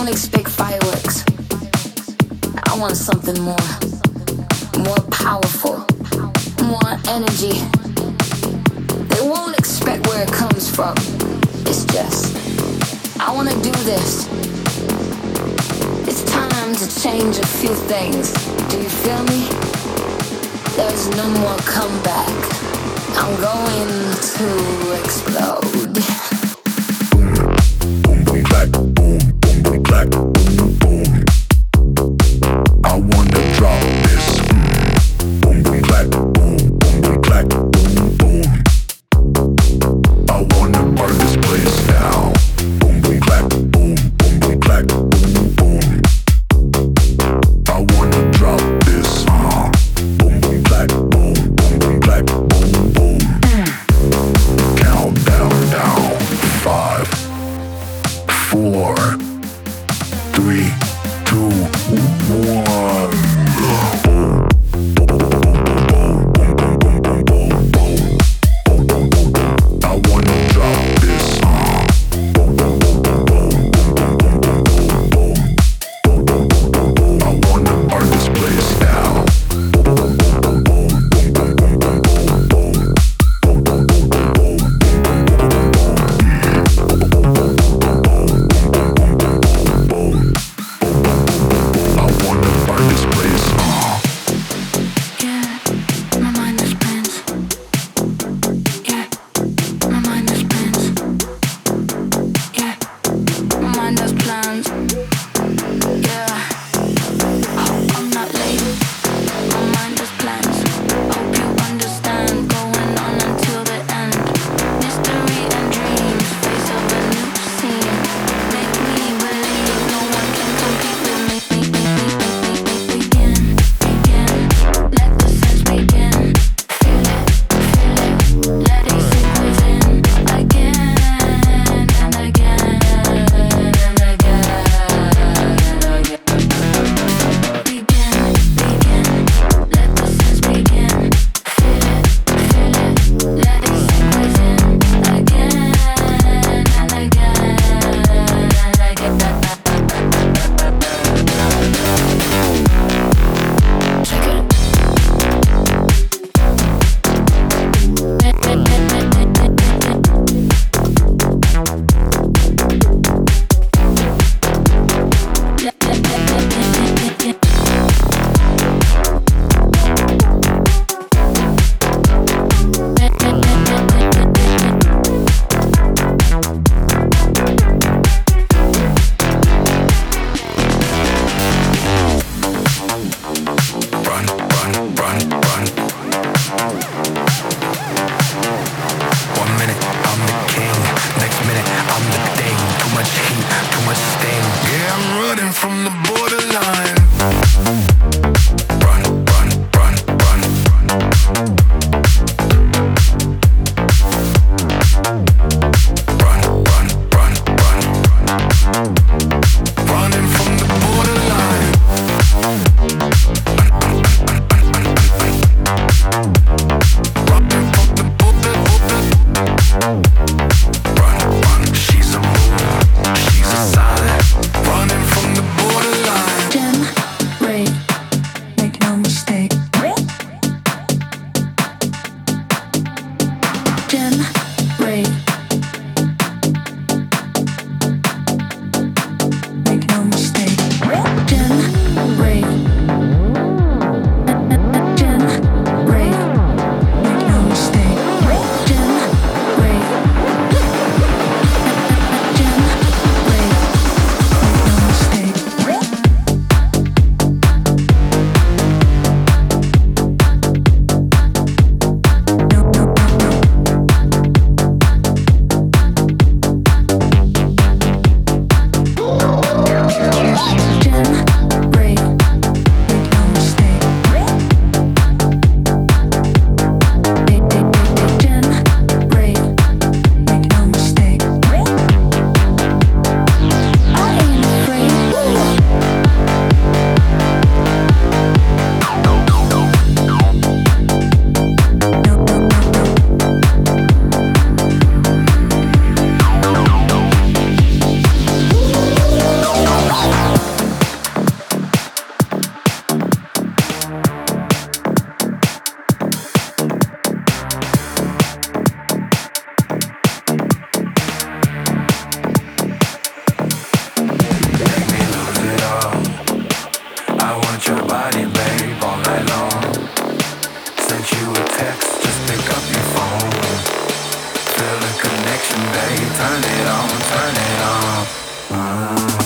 won't expect fireworks. I want something more powerful, more energy. They won't expect where it comes from. It's just, I want to do this. It's time to change a few things. Do you feel me? There's no more comeback. I'm going to explode. Boom, boom, clack, boom, boom, boom, clack, boom, boom. I wanna drop this. Boom, boom, clack, boom, boom, boom, clack, boom, boom. I wanna burn this place down. Boom, boom, clack, boom, boom, boom, clack, boom, boom. I wanna drop this. Boom, boom, clack, boom, boom, boom, clack, boom, boom. Count down. 5, 4, 3, 2, 1. I wanna drop this. I wanna burn this place down. I wanna burn this place. Yeah, my mind has plans. Yeah, my mind has plans. Yeah, my mind has plans. Yeah, hope I'm not late. My mind has plans. Hope you understand. Going on until the end. Mystery and dreams. Face of a new scene. Make me believe no one can compete with me. Begin. Let the sense begin. Feel it. Let it sink within. Again and again and again and again. Begin. Let the sense begin. Feel it. Let it sink within. Again and again and again. Check it. Run. 1 minute, I'm the king. Next minute, I'm the thing. Too much turn it up.